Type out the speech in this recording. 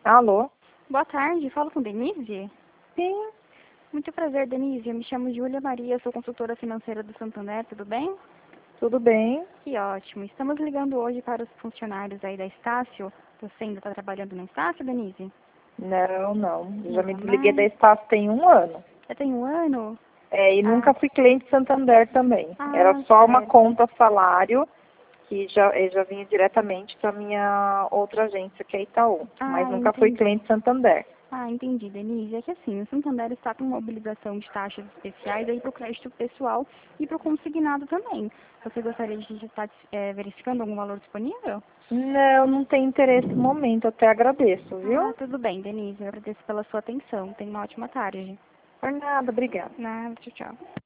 Alô? Boa tarde, falo com Denise? Sim, Muito prazer, Denise. Eu me chamo Júlia Maria, sou consultora financeira do Santander, tudo bem? tudo bem? Que ótimo. Estamos ligando hoje para os funcionários aí da Estácio. Você ainda está trabalhando na Estácio, Denise? Não. Eu já Não me tá desliguei da mais? Estácio tem um ano. Já tem um ano? E Ah, nunca fui cliente Santander também. Era só uma certo. conta salário que já vinha diretamente para minha outra agência, que é Itaú. Mas nunca fui Entendi. cliente Santander. Entendi, Denise. É que assim, o Santander está com mobilização de taxas especiais aí para o crédito pessoal e para o consignado também. Você gostaria de estar verificando algum valor disponível? Não tem interesse no momento. Até agradeço, viu? Tudo bem, Denise. Eu agradeço pela sua atenção. Tenha uma ótima tarde. Por nada, obrigada. Nada, tchau, tchau.